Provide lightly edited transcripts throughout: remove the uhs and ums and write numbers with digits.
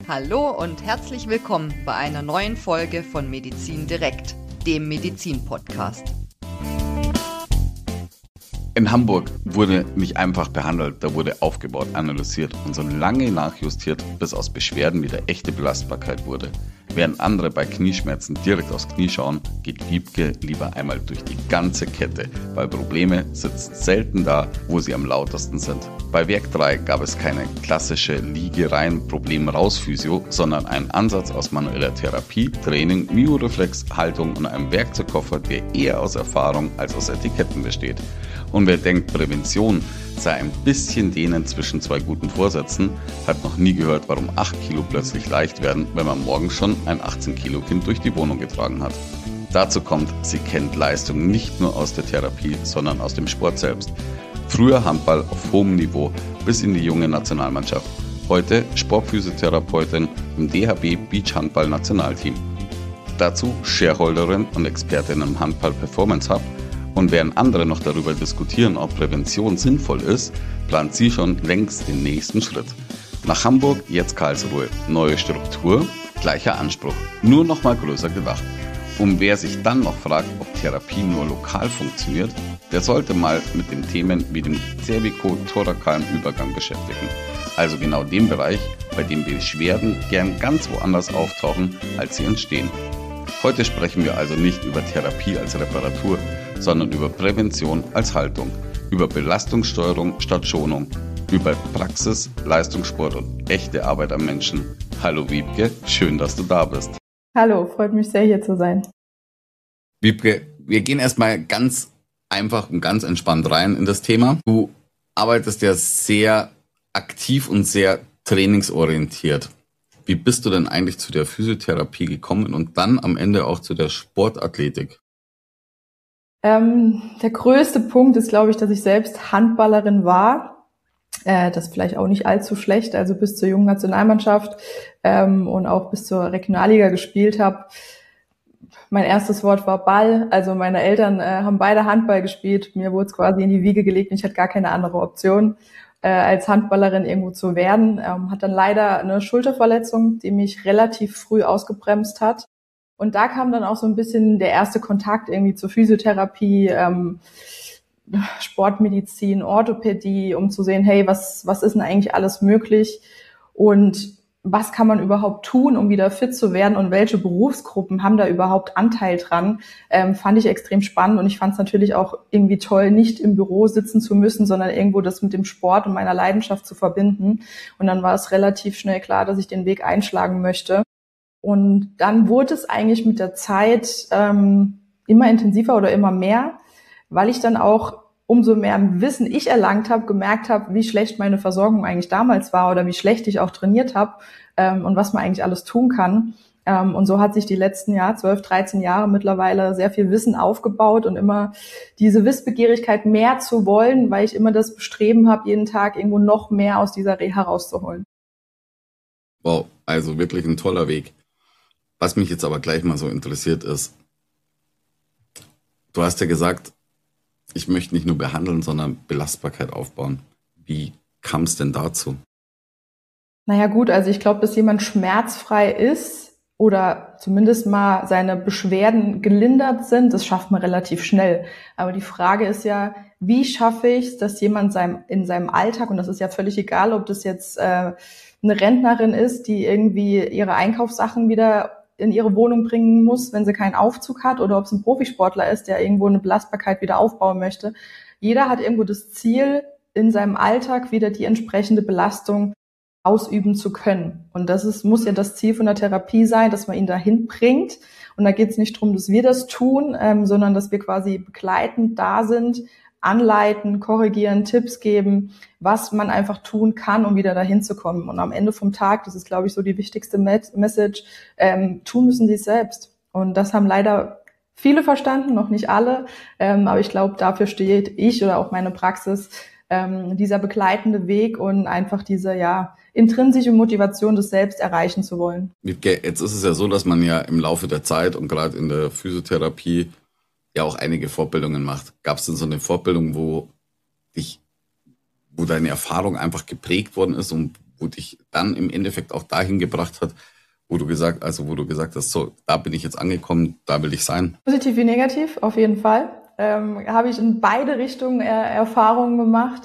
Hallo und herzlich willkommen bei einer neuen Folge von Medizin direkt, dem Medizin-Podcast. In Hamburg wurde nicht einfach behandelt, da wurde aufgebaut, analysiert und so lange nachjustiert, bis aus Beschwerden wieder echte Belastbarkeit wurde. Während andere bei Knieschmerzen direkt aufs Knie schauen, geht Wiebke lieber einmal durch die ganze Kette, weil Probleme sitzen selten da, wo sie am lautesten sind. Bei Werk 3 gab es keine klassische Liege-Rein-Problem-Raus-Physio, sondern einen Ansatz aus manueller Therapie, Training, Myoreflex, Haltung und einem Werkzeugkoffer, der eher aus Erfahrung als aus Etiketten besteht. Und wer denkt, Prävention sei ein bisschen dehnen zwischen zwei guten Vorsätzen, hat noch nie gehört, warum 8 Kilo plötzlich leicht werden, wenn man morgens schon ein 18 Kilo Kind durch die Wohnung getragen hat. Dazu kommt, sie kennt Leistung nicht nur aus der Therapie, sondern aus dem Sport selbst. Früher Handball auf hohem Niveau bis in die junge Nationalmannschaft. Heute Sportphysiotherapeutin im DHB Beach Handball Nationalteam. Dazu Shareholderin und Expertin im Handball Performance Hub. Und während andere noch darüber diskutieren, ob Prävention sinnvoll ist, plant sie schon längst den nächsten Schritt. Nach Hamburg, jetzt Karlsruhe. Neue Struktur, gleicher Anspruch, nur noch mal größer gedacht. Und wer sich dann noch fragt, ob Therapie nur lokal funktioniert, der sollte mal mit den Themen wie dem cervico-thorakalen Übergang beschäftigen. Also genau dem Bereich, bei dem Beschwerden gern ganz woanders auftauchen, als sie entstehen. Heute sprechen wir also nicht über Therapie als Reparatur, sondern über Prävention als Haltung, über Belastungssteuerung statt Schonung, über Praxis, Leistungssport und echte Arbeit am Menschen. Hallo Wiebke, schön, dass du da bist. Hallo, freut mich sehr, hier zu sein. Wiebke, wir gehen erstmal ganz einfach und ganz entspannt rein in das Thema. Du arbeitest ja sehr aktiv und sehr trainingsorientiert. Wie bist du denn eigentlich zu der Physiotherapie gekommen und dann am Ende auch zu der Sportathletik? Der größte Punkt ist, glaube ich, dass ich selbst Handballerin war. Das ist vielleicht auch nicht allzu schlecht, also bis zur jungen Nationalmannschaft und auch bis zur Regionalliga gespielt habe. Mein erstes Wort war Ball, also meine Eltern haben beide Handball gespielt. Mir wurde es quasi in die Wiege gelegt und ich hatte gar keine andere Option, als Handballerin irgendwo zu werden. Hat dann leider eine Schulterverletzung, die mich relativ früh ausgebremst hat. Und da kam dann auch so ein bisschen der erste Kontakt irgendwie zur Physiotherapie, Sportmedizin, Orthopädie, um zu sehen, hey, was ist denn eigentlich alles möglich und was kann man überhaupt tun, um wieder fit zu werden und welche Berufsgruppen haben da überhaupt Anteil dran, fand ich extrem spannend und ich fand es natürlich auch irgendwie toll, nicht im Büro sitzen zu müssen, sondern irgendwo das mit dem Sport und meiner Leidenschaft zu verbinden. Und dann war es relativ schnell klar, dass ich den Weg einschlagen möchte. Und dann wurde es eigentlich mit der Zeit immer intensiver oder immer mehr, weil ich dann auch umso mehr Wissen ich erlangt habe, gemerkt habe, wie schlecht meine Versorgung eigentlich damals war oder wie schlecht ich auch trainiert habe und was man eigentlich alles tun kann. Und so hat sich die letzten 12, 13 Jahre mittlerweile sehr viel Wissen aufgebaut und immer diese Wissbegierigkeit mehr zu wollen, weil ich immer das Bestreben habe, jeden Tag irgendwo noch mehr aus dieser Reha herauszuholen. Wow, also wirklich ein toller Weg. Was mich jetzt aber gleich mal so interessiert ist, du hast ja gesagt, ich möchte nicht nur behandeln, sondern Belastbarkeit aufbauen. Wie kam es denn dazu? Naja gut, also ich glaube, dass jemand schmerzfrei ist oder zumindest mal seine Beschwerden gelindert sind, das schafft man relativ schnell. Aber die Frage ist ja, wie schaffe ich es, dass jemand in seinem Alltag, und das ist ja völlig egal, ob das jetzt eine Rentnerin ist, die irgendwie ihre Einkaufssachen wieder in ihre Wohnung bringen muss, wenn sie keinen Aufzug hat, oder ob es ein Profisportler ist, der irgendwo eine Belastbarkeit wieder aufbauen möchte. Jeder hat irgendwo das Ziel, in seinem Alltag wieder die entsprechende Belastung ausüben zu können. Und muss ja das Ziel von der Therapie sein, dass man ihn dahin bringt. Und da geht es nicht darum, dass wir das tun, sondern dass wir quasi begleitend da sind, anleiten, korrigieren, Tipps geben, was man einfach tun kann, um wieder dahin zu kommen. Und am Ende vom Tag, das ist, glaube ich, so die wichtigste Message, tun müssen sie es selbst. Und das haben leider viele verstanden, noch nicht alle. Aber ich glaube, dafür steht ich oder auch meine Praxis, dieser begleitende Weg und einfach diese intrinsische Motivation, das selbst erreichen zu wollen. Jetzt ist es ja so, dass man ja im Laufe der Zeit und gerade in der Physiotherapie ja auch einige Fortbildungen macht. Gab es denn so eine Fortbildung, wo deine Erfahrung einfach geprägt worden ist und wo dich dann im Endeffekt auch dahin gebracht hat, wo du gesagt hast, so, da bin ich jetzt angekommen, da will ich sein? Positiv wie negativ, auf jeden Fall. Habe ich in beide Richtungen Erfahrungen gemacht.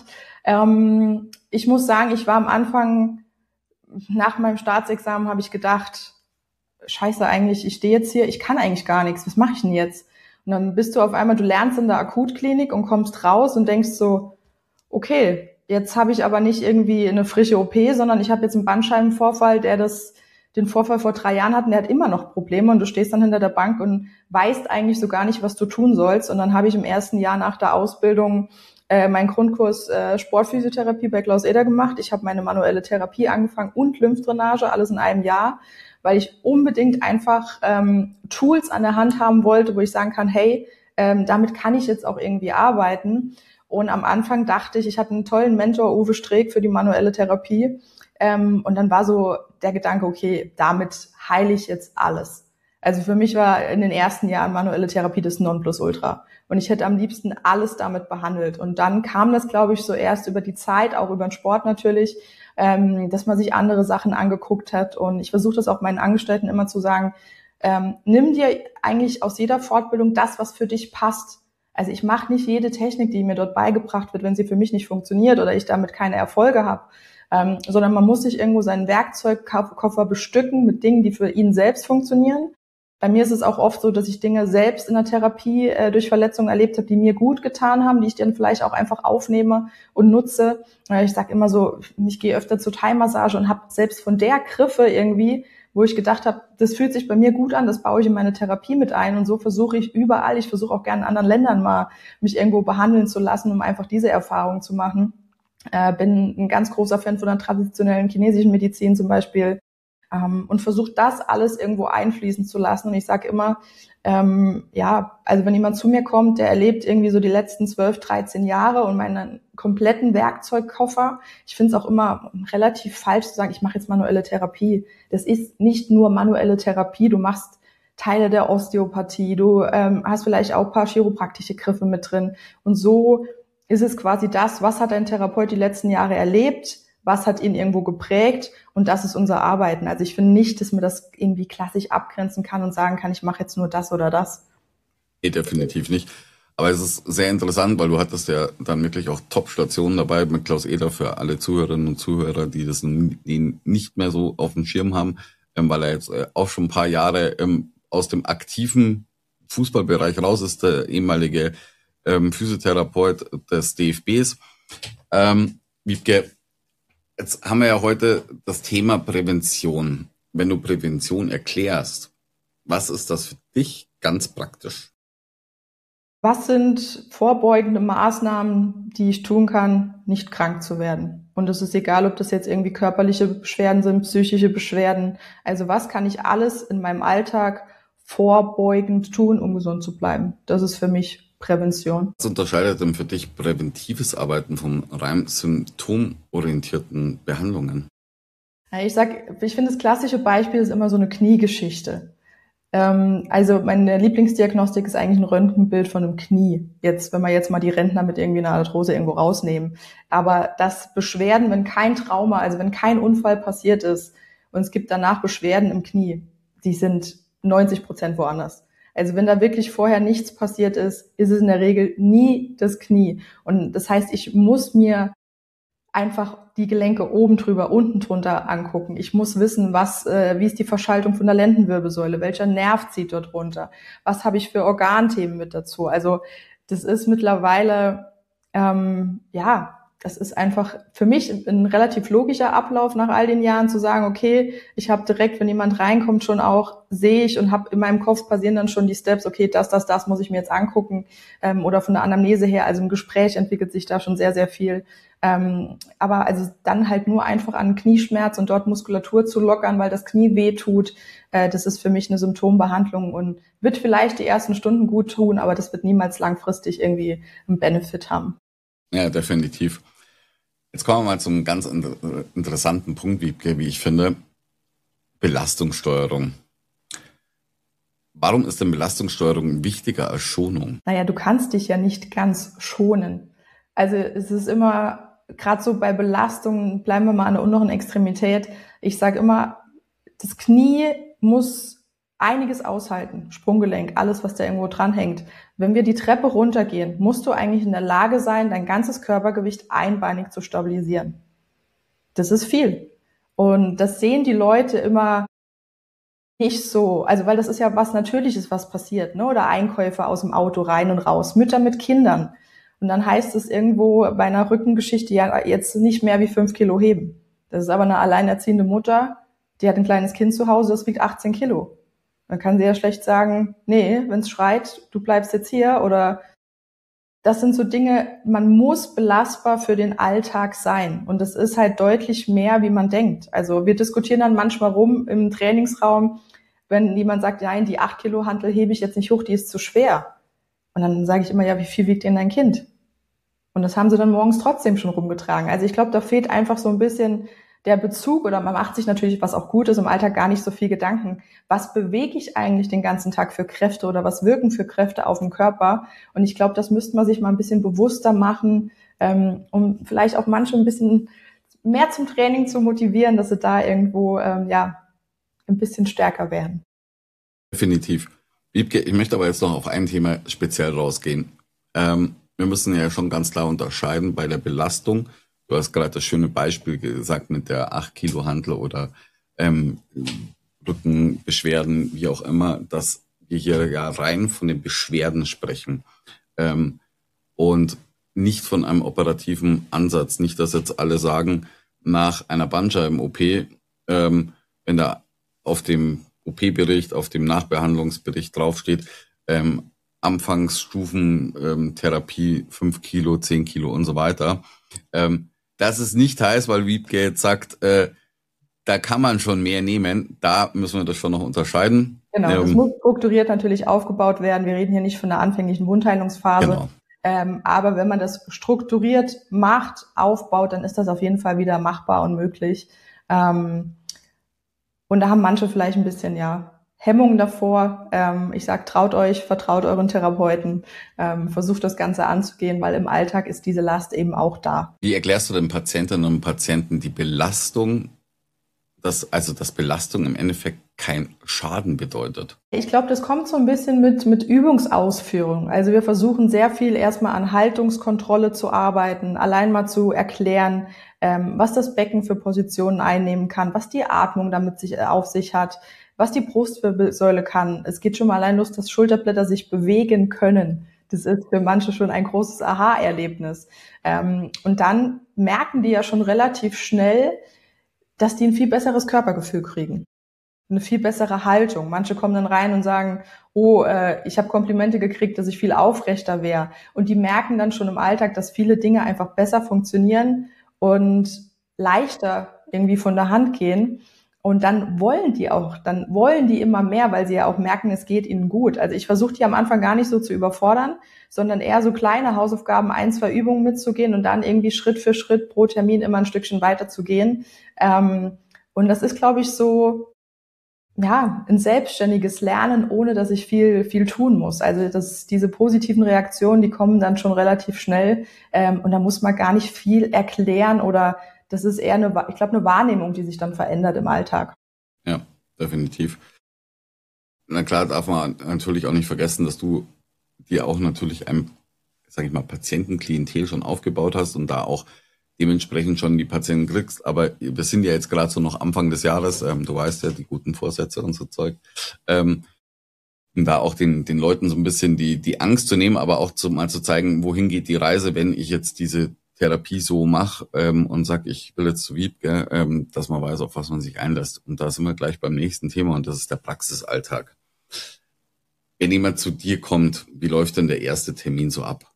Ich muss sagen, ich war am Anfang, nach meinem Staatsexamen, habe ich gedacht, scheiße eigentlich, ich stehe jetzt hier, ich kann eigentlich gar nichts, was mache ich denn jetzt? Und dann bist du auf einmal, du lernst in der Akutklinik und kommst raus und denkst so, okay, jetzt habe ich aber nicht irgendwie eine frische OP, sondern ich habe jetzt einen Bandscheibenvorfall, den Vorfall vor 3 Jahren hat, und der hat immer noch Probleme, und du stehst dann hinter der Bank und weißt eigentlich so gar nicht, was du tun sollst. Und dann habe ich im ersten Jahr nach der Ausbildung meinen Grundkurs Sportphysiotherapie bei Klaus Eder gemacht. Ich habe meine manuelle Therapie angefangen und Lymphdrainage, alles in einem Jahr, weil ich unbedingt einfach Tools an der Hand haben wollte, wo ich sagen kann, hey, damit kann ich jetzt auch irgendwie arbeiten. Und am Anfang dachte ich hatte einen tollen Mentor, Uwe Streeck, für die manuelle Therapie. Und dann war so der Gedanke, okay, damit heile ich jetzt alles. Also für mich war in den ersten Jahren manuelle Therapie das Nonplusultra. Und ich hätte am liebsten alles damit behandelt. Und dann kam das, glaube ich, so erst über die Zeit, auch über den Sport natürlich, dass man sich andere Sachen angeguckt hat. Und ich versuche das auch meinen Angestellten immer zu sagen, nimm dir eigentlich aus jeder Fortbildung das, was für dich passt. Also ich mache nicht jede Technik, die mir dort beigebracht wird, wenn sie für mich nicht funktioniert oder ich damit keine Erfolge habe, sondern man muss sich irgendwo seinen Werkzeugkoffer bestücken mit Dingen, die für ihn selbst funktionieren. Bei mir ist es auch oft so, dass ich Dinge selbst in der Therapie durch Verletzungen erlebt habe, die mir gut getan haben, die ich dann vielleicht auch einfach aufnehme und nutze. Ich sage immer so, ich gehe öfter zur Thai-Massage und habe selbst von der Griffe irgendwie, wo ich gedacht habe, das fühlt sich bei mir gut an, das baue ich in meine Therapie mit ein. Und so versuche ich überall, ich versuche auch gerne in anderen Ländern mal mich irgendwo behandeln zu lassen, um einfach diese Erfahrung zu machen. Bin ein ganz großer Fan von der traditionellen chinesischen Medizin zum Beispiel, und versuche das alles irgendwo einfließen zu lassen. Und ich sage immer, also wenn jemand zu mir kommt, der erlebt irgendwie so die letzten 12, 13 Jahre und meinen kompletten Werkzeugkoffer, ich finde es auch immer relativ falsch zu sagen, ich mache jetzt manuelle Therapie. Das ist nicht nur manuelle Therapie, du machst Teile der Osteopathie, du hast vielleicht auch ein paar chiropraktische Griffe mit drin. Und so ist es quasi das, was hat ein Therapeut die letzten Jahre erlebt, was hat ihn irgendwo geprägt, und das ist unser Arbeiten. Also ich finde nicht, dass man das irgendwie klassisch abgrenzen kann und sagen kann, ich mache jetzt nur das oder das. Nee, definitiv nicht. Aber es ist sehr interessant, weil du hattest ja dann wirklich auch Top-Stationen dabei mit Klaus Eder für alle Zuhörerinnen und Zuhörer, die das nicht mehr so auf dem Schirm haben, weil er jetzt auch schon ein paar Jahre aus dem aktiven Fußballbereich raus ist, der ehemalige Physiotherapeut des DFBs. Wiebke, jetzt haben wir ja heute das Thema Prävention. Wenn du Prävention erklärst, was ist das für dich ganz praktisch? Was sind vorbeugende Maßnahmen, die ich tun kann, nicht krank zu werden? Und es ist egal, ob das jetzt irgendwie körperliche Beschwerden sind, psychische Beschwerden. Also was kann ich alles in meinem Alltag vorbeugend tun, um gesund zu bleiben? Das ist für mich Prävention. Was unterscheidet denn für dich präventives Arbeiten von rein symptomorientierten Behandlungen? Ich finde, das klassische Beispiel ist immer so eine Kniegeschichte. Also meine Lieblingsdiagnostik ist eigentlich ein Röntgenbild von einem Knie. Jetzt, wenn wir jetzt mal die Rentner mit irgendwie einer Arthrose irgendwo rausnehmen. Aber das Beschwerden, wenn kein Trauma, also wenn kein Unfall passiert ist und es gibt danach Beschwerden im Knie, die sind 90% woanders. Also wenn da wirklich vorher nichts passiert ist, ist es in der Regel nie das Knie. Und das heißt, ich muss mir einfach die Gelenke oben drüber, unten drunter angucken. Ich muss wissen, wie ist die Verschaltung von der Lendenwirbelsäule, welcher Nerv zieht dort runter, was habe ich für Organthemen mit dazu. Also das ist mittlerweile, das ist einfach für mich ein relativ logischer Ablauf nach all den Jahren zu sagen, okay, ich habe direkt, wenn jemand reinkommt, schon auch, sehe ich und habe in meinem Kopf passieren dann schon die Steps, okay, das muss ich mir jetzt angucken, oder von der Anamnese her, also im Gespräch entwickelt sich da schon sehr, sehr viel. Aber also dann halt nur einfach an Knieschmerz und dort Muskulatur zu lockern, weil das Knie weh tut, das ist für mich eine Symptombehandlung und wird vielleicht die ersten Stunden gut tun, aber das wird niemals langfristig irgendwie einen Benefit haben. Ja, definitiv. Jetzt kommen wir mal zum ganz interessanten Punkt, wie ich finde, Belastungssteuerung. Warum ist denn Belastungssteuerung wichtiger als Schonung? Naja, du kannst dich ja nicht ganz schonen. Also es ist immer gerade so bei Belastungen, bleiben wir mal an der unteren Extremität. Ich sage immer, das Knie muss einiges aushalten, Sprunggelenk, alles, was da irgendwo dran hängt. Wenn wir die Treppe runtergehen, musst du eigentlich in der Lage sein, dein ganzes Körpergewicht einbeinig zu stabilisieren. Das ist viel. Und das sehen die Leute immer nicht so, also weil das ist ja was Natürliches, was passiert, ne? Oder Einkäufe aus dem Auto rein und raus, Mütter mit Kindern. Und dann heißt es irgendwo bei einer Rückengeschichte, ja, jetzt nicht mehr wie 5 Kilo heben. Das ist aber eine alleinerziehende Mutter, die hat ein kleines Kind zu Hause, das wiegt 18 Kilo. Dann kann sie ja schlecht sagen, nee, wenn es schreit, du bleibst jetzt hier. Oder das sind so Dinge, man muss belastbar für den Alltag sein. Und das ist halt deutlich mehr, wie man denkt. Also wir diskutieren dann manchmal rum im Trainingsraum, wenn jemand sagt, nein, die 8 Kilo Hantel hebe ich jetzt nicht hoch, die ist zu schwer. Und dann sage ich immer, ja, wie viel wiegt denn dein Kind? Und das haben sie dann morgens trotzdem schon rumgetragen. Also ich glaube, da fehlt einfach so ein bisschen der Bezug, oder man macht sich natürlich, was auch gut ist, im Alltag gar nicht so viel Gedanken. Was bewege ich eigentlich den ganzen Tag für Kräfte oder was wirken für Kräfte auf den Körper? Und ich glaube, das müsste man sich mal ein bisschen bewusster machen, um vielleicht auch manche ein bisschen mehr zum Training zu motivieren, dass sie da irgendwo ein bisschen stärker werden. Definitiv. Wiebke, ich möchte aber jetzt noch auf ein Thema speziell rausgehen. Wir müssen ja schon ganz klar unterscheiden bei der Belastung. Du hast gerade das schöne Beispiel gesagt mit der 8 Kilo Hantel oder Rückenbeschwerden, wie auch immer, dass wir hier ja rein von den Beschwerden sprechen und nicht von einem operativen Ansatz. Nicht, dass jetzt alle sagen, nach einer Bandscheiben-OP, wenn da auf dem OP-Bericht, auf dem Nachbehandlungsbericht draufsteht, Anfangsstufen, Therapie 5 Kilo, 10 Kilo und so weiter. Das ist nicht heiß, weil Wiebke jetzt sagt, da kann man schon mehr nehmen. Da müssen wir das schon noch unterscheiden. Genau, das muss strukturiert natürlich aufgebaut werden. Wir reden hier nicht von der anfänglichen Wundheilungsphase. Genau. Aber wenn man das strukturiert macht, aufbaut, dann ist das auf jeden Fall wieder machbar und möglich. Und da haben manche vielleicht ein bisschen, Hemmungen davor. Ich sage, traut euch, vertraut euren Therapeuten, versucht das Ganze anzugehen, weil im Alltag ist diese Last eben auch da. Wie erklärst du den Patientinnen und Patienten die Belastung, dass Belastung im Endeffekt kein Schaden bedeutet? Ich glaube, das kommt so ein bisschen mit Übungsausführung. Also wir versuchen sehr viel erstmal an Haltungskontrolle zu arbeiten, allein mal zu erklären, was das Becken für Positionen einnehmen kann, was die Atmung damit auf sich hat, was die Brustwirbelsäule kann. Es geht schon mal allein los, dass Schulterblätter sich bewegen können. Das ist für manche schon ein großes Aha-Erlebnis. Und dann merken die ja schon relativ schnell, dass die ein viel besseres Körpergefühl kriegen. Eine viel bessere Haltung. Manche kommen dann rein und sagen, ich habe Komplimente gekriegt, dass ich viel aufrechter wäre. Und die merken dann schon im Alltag, dass viele Dinge einfach besser funktionieren und leichter irgendwie von der Hand gehen. Und dann wollen die immer mehr, weil sie ja auch merken, es geht ihnen gut. Also ich versuche die am Anfang gar nicht so zu überfordern, sondern eher so kleine Hausaufgaben, 1, 2 Übungen mitzugehen und dann irgendwie Schritt für Schritt pro Termin immer ein Stückchen weiter zu gehen. Und das ist, glaube ich, so, ein selbstständiges Lernen, ohne dass ich viel tun muss. Also diese positiven Reaktionen, die kommen dann schon relativ schnell. Und da muss man gar nicht viel erklären oder das ist eher eine Wahrnehmung, die sich dann verändert im Alltag. Ja, definitiv. Na klar, darf man natürlich auch nicht vergessen, dass du dir auch natürlich ein, Patientenklientel schon aufgebaut hast und da auch dementsprechend schon die Patienten kriegst. Aber wir sind ja jetzt gerade so noch Anfang des Jahres, du weißt ja, die guten Vorsätze und so Zeug. Um da auch den Leuten so ein bisschen die Angst zu nehmen, aber auch mal zu zeigen, wohin geht die Reise, wenn ich jetzt diese Therapie so mache und sag, ich will jetzt zu Wiebke, dass man weiß, auf was man sich einlässt. Und da sind wir gleich beim nächsten Thema und das ist der Praxisalltag. Wenn jemand zu dir kommt, wie läuft denn der erste Termin so ab?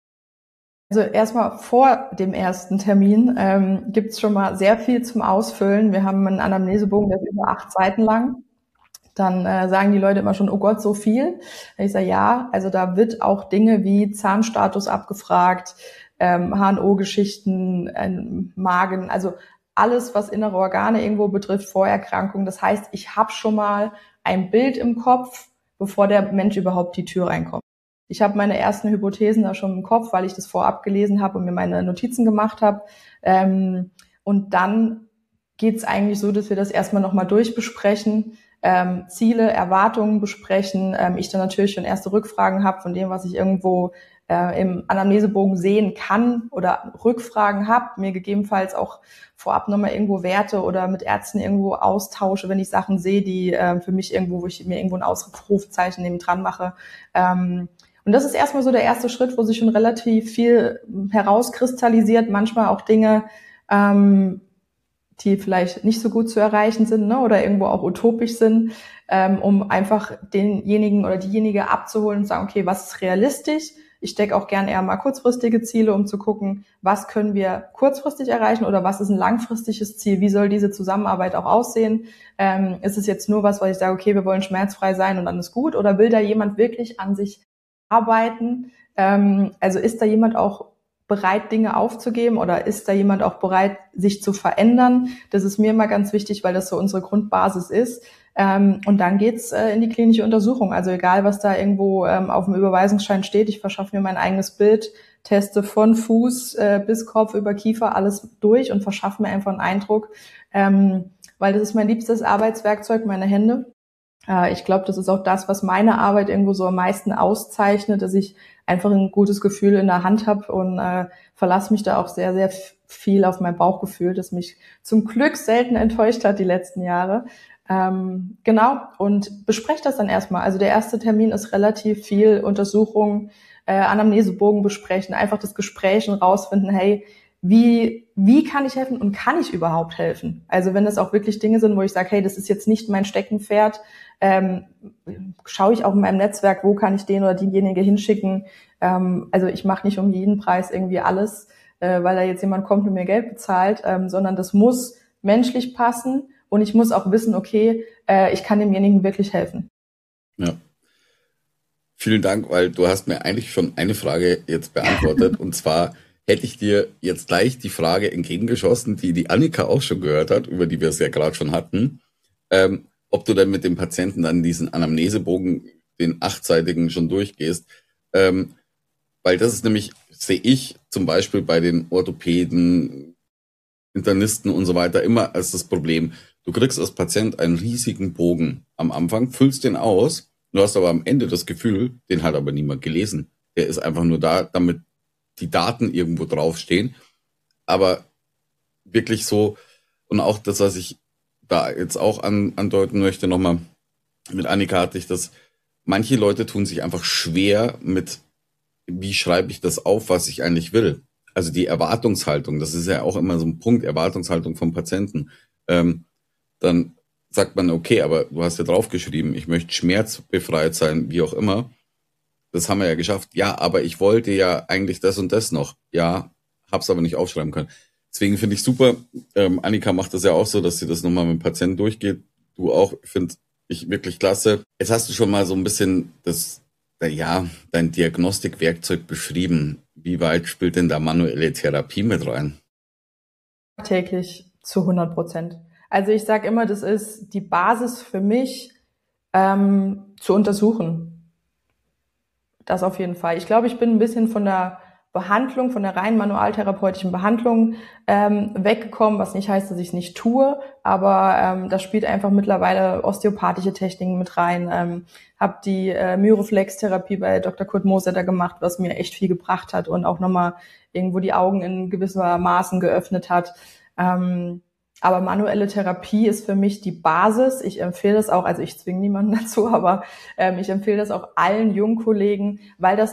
Also erstmal vor dem ersten Termin gibt's schon mal sehr viel zum Ausfüllen. Wir haben einen Anamnesebogen, der ist über 8 Seiten lang. Dann sagen die Leute immer schon, oh Gott, so viel. Ich sage, ja, also da wird auch Dinge wie Zahnstatus abgefragt, HNO-Geschichten, Magen, also alles, was innere Organe irgendwo betrifft, Vorerkrankungen. Das heißt, ich habe schon mal ein Bild im Kopf, bevor der Mensch überhaupt die Tür reinkommt. Ich habe meine ersten Hypothesen da schon im Kopf, weil ich das vorab gelesen habe und mir meine Notizen gemacht habe. Und dann geht's eigentlich so, dass wir das erstmal nochmal durchbesprechen, Ziele, Erwartungen besprechen. Ich dann natürlich schon erste Rückfragen habe von dem, was ich irgendwo im Anamnesebogen sehen kann oder Rückfragen habe, mir gegebenenfalls auch vorab nochmal irgendwo Werte oder mit Ärzten irgendwo austausche, wenn ich Sachen sehe, die für mich irgendwo, wo ich mir irgendwo ein Ausrufezeichen neben dran mache. Und das ist erstmal so der erste Schritt, wo sich schon relativ viel herauskristallisiert, manchmal auch Dinge, die vielleicht nicht so gut zu erreichen sind, ne, oder irgendwo auch utopisch sind, um einfach denjenigen oder diejenige abzuholen und zu sagen, okay, was ist realistisch? Ich stecke auch gern eher mal kurzfristige Ziele, um zu gucken, was können wir kurzfristig erreichen oder was ist ein langfristiges Ziel? Wie soll diese Zusammenarbeit auch aussehen? Ist es jetzt nur was, weil ich sage, okay, wir wollen schmerzfrei sein und dann ist gut? Oder will da jemand wirklich an sich arbeiten? Also ist da jemand auch bereit, Dinge aufzugeben oder ist da jemand auch bereit, sich zu verändern? Das ist mir immer ganz wichtig, weil das so unsere Grundbasis ist. Und dann geht's in die klinische Untersuchung. Also egal, was da irgendwo auf dem Überweisungsschein steht, ich verschaffe mir mein eigenes Bild, teste von Fuß bis Kopf über Kiefer alles durch und verschaffe mir einfach einen Eindruck, weil das ist mein liebstes Arbeitswerkzeug, meine Hände. Ich glaube, das ist auch das, was meine Arbeit irgendwo so am meisten auszeichnet, dass ich einfach ein gutes Gefühl in der Hand habe und verlasse mich da auch sehr, sehr viel auf mein Bauchgefühl, das mich zum Glück selten enttäuscht hat die letzten Jahre. Genau, und besprecht das dann erstmal. Also der erste Termin ist relativ viel Untersuchung, Anamnesebogen besprechen, einfach das Gespräch und rausfinden, hey, wie kann ich helfen und kann ich überhaupt helfen? Also wenn das auch wirklich Dinge sind, wo ich sage, hey, das ist jetzt nicht mein Steckenpferd, schaue ich auch in meinem Netzwerk, wo kann ich den oder diejenige hinschicken. Also ich mache nicht um jeden Preis irgendwie alles, weil da jetzt jemand kommt und mir Geld bezahlt, sondern das muss menschlich passen und ich muss auch wissen, okay, ich kann demjenigen wirklich helfen. Ja. Vielen Dank, weil du hast mir eigentlich schon eine Frage jetzt beantwortet und zwar hätte ich dir jetzt gleich die Frage entgegengeschossen, die Annika auch schon gehört hat, über die wir es ja gerade schon hatten, ob du dann mit dem Patienten dann diesen Anamnesebogen, den 8-seitigen, schon durchgehst. Weil das ist nämlich, sehe ich zum Beispiel bei den Orthopäden, Internisten und so weiter immer als das Problem. Du kriegst als Patient einen riesigen Bogen am Anfang, füllst den aus, du hast aber am Ende das Gefühl, den hat aber niemand gelesen. Der ist einfach nur da, damit die Daten irgendwo draufstehen. Aber wirklich so, und auch das, was ich da jetzt auch andeuten möchte, nochmal mit Annika hatte ich das, manche Leute tun sich einfach schwer mit, wie schreibe ich das auf, was ich eigentlich will. Also die Erwartungshaltung, das ist ja auch immer so ein Punkt, Erwartungshaltung vom Patienten. Dann sagt man, okay, aber du hast ja draufgeschrieben, ich möchte schmerzbefreit sein, wie auch immer. Das haben wir ja geschafft. Ja, aber ich wollte ja eigentlich das und das noch. Ja, hab's aber nicht aufschreiben können. Deswegen finde ich super, Annika macht das ja auch so, dass sie das nochmal mit dem Patienten durchgeht. Du auch, finde ich wirklich klasse. Jetzt hast du schon mal so ein bisschen dein Diagnostikwerkzeug beschrieben. Wie weit spielt denn da manuelle Therapie mit rein? Täglich zu 100%. Also ich sage immer, das ist die Basis für mich, zu untersuchen. Das auf jeden Fall. Ich glaube, ich bin ein bisschen von der Behandlung, von der rein manualtherapeutischen Behandlung weggekommen, was nicht heißt, dass ich es nicht tue, aber da spielt einfach mittlerweile osteopathische Techniken mit rein. Habe die Myoreflex-Therapie bei Dr. Kurt Mosetter gemacht, was mir echt viel gebracht hat und auch nochmal irgendwo die Augen in gewisser Maßen geöffnet hat. Aber manuelle Therapie ist für mich die Basis. Ich empfehle das auch, also ich zwinge niemanden dazu, aber ich empfehle das auch allen Jungkollegen, weil das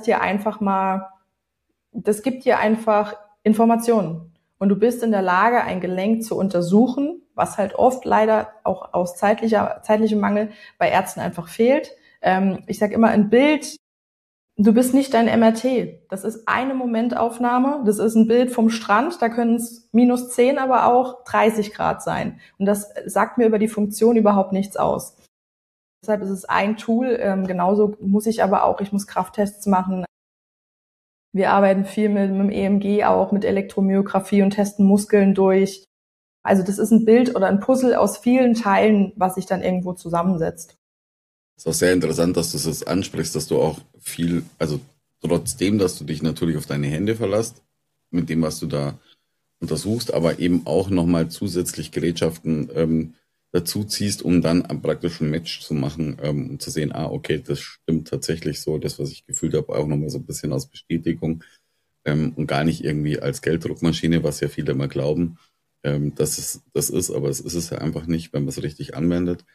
gibt dir einfach Informationen. Und du bist in der Lage, ein Gelenk zu untersuchen, was halt oft leider auch aus zeitlichem Mangel bei Ärzten einfach fehlt. Ich sage immer, ein Bild, du bist nicht dein MRT. Das ist eine Momentaufnahme. Das ist ein Bild vom Strand. Da können es -10, aber auch 30 Grad sein. Und das sagt mir über die Funktion überhaupt nichts aus. Deshalb ist es ein Tool. Genauso muss ich muss Krafttests machen. Wir arbeiten viel mit dem EMG auch, mit Elektromyographie und testen Muskeln durch. Also das ist ein Bild oder ein Puzzle aus vielen Teilen, was sich dann irgendwo zusammensetzt. Ist auch sehr interessant, dass du es jetzt ansprichst, dass du auch viel, also trotzdem, dass du dich natürlich auf deine Hände verlässt, mit dem, was du da untersuchst, aber eben auch nochmal zusätzlich Gerätschaften dazu ziehst, um dann praktisch ein Match zu machen, um zu sehen, okay, das stimmt tatsächlich so, das, was ich gefühlt habe, auch nochmal so ein bisschen als Bestätigung und gar nicht irgendwie als Gelddruckmaschine, was ja viele immer glauben, dass es das ist, aber es ist es ja einfach nicht, wenn man es richtig anwendet.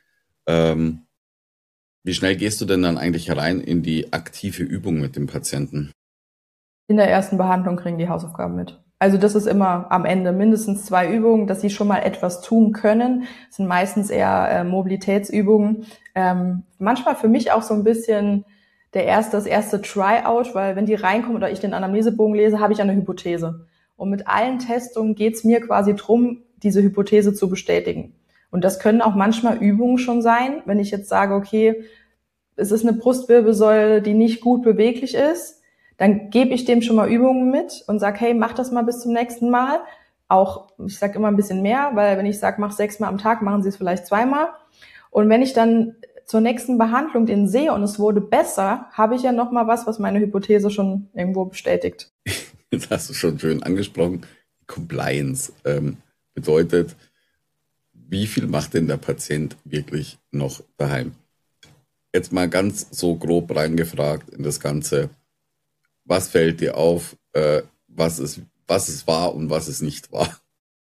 Wie schnell gehst du denn dann eigentlich rein in die aktive Übung mit dem Patienten? In der ersten Behandlung kriegen die Hausaufgaben mit. Also das ist immer am Ende mindestens 2 Übungen, dass sie schon mal etwas tun können. Das sind meistens eher Mobilitätsübungen. Manchmal für mich auch so ein bisschen das erste Tryout, weil wenn die reinkommen oder ich den Anamnesebogen lese, habe ich eine Hypothese. Und mit allen Testungen geht es mir quasi drum, diese Hypothese zu bestätigen. Und das können auch manchmal Übungen schon sein, wenn ich jetzt sage, okay, es ist eine Brustwirbelsäule, die nicht gut beweglich ist, dann gebe ich dem schon mal Übungen mit und sage, hey, mach das mal bis zum nächsten Mal. Auch, ich sage immer ein bisschen mehr, weil wenn ich sage, mach 6 Mal am Tag, machen sie es vielleicht 2 Mal. Und wenn ich dann zur nächsten Behandlung den sehe und es wurde besser, habe ich ja noch mal was meine Hypothese schon irgendwo bestätigt. Das hast du schon schön angesprochen. Compliance bedeutet, wie viel macht denn der Patient wirklich noch daheim? Jetzt mal ganz so grob reingefragt in das Ganze. Was fällt dir auf, was es war und was es nicht war?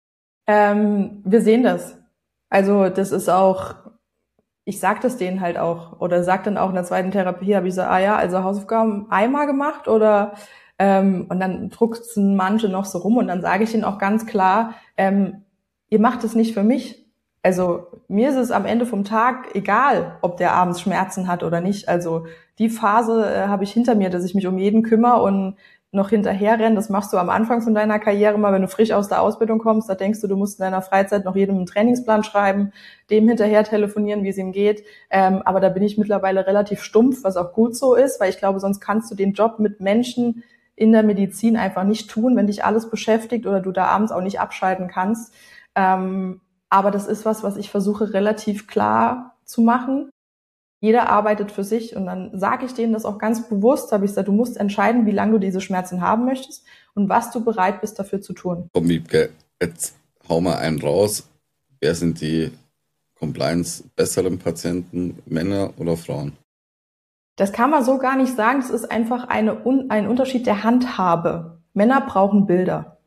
Wir sehen das. Also das ist auch, ich sage das denen halt auch oder sage dann auch in der zweiten Therapie, habe ich so, also Hausaufgaben einmal gemacht oder und dann drucksen manche noch so rum und dann sage ich ihnen auch ganz klar, ihr macht es nicht für mich. Also mir ist es am Ende vom Tag egal, ob der abends Schmerzen hat oder nicht. Also die Phase habe ich hinter mir, dass ich mich um jeden kümmere und noch hinterher renne. Das machst du am Anfang von deiner Karriere mal, wenn du frisch aus der Ausbildung kommst. Da denkst du musst in deiner Freizeit noch jedem einen Trainingsplan schreiben, dem hinterher telefonieren, wie es ihm geht. Aber da bin ich mittlerweile relativ stumpf, was auch gut so ist, weil ich glaube, sonst kannst du den Job mit Menschen in der Medizin einfach nicht tun, wenn dich alles beschäftigt oder du da abends auch nicht abschalten kannst. Aber das ist was ich versuche relativ klar zu machen. Jeder arbeitet für sich und dann sage ich denen das auch ganz bewusst, habe ich gesagt, du musst entscheiden, wie lange du diese Schmerzen haben möchtest und was du bereit bist dafür zu tun. Komm, Wiebke, jetzt hau mal einen raus. Wer sind die Compliance besseren Patienten, Männer oder Frauen? Das kann man so gar nicht sagen, das ist einfach ein Unterschied der Handhabe. Männer brauchen Bilder,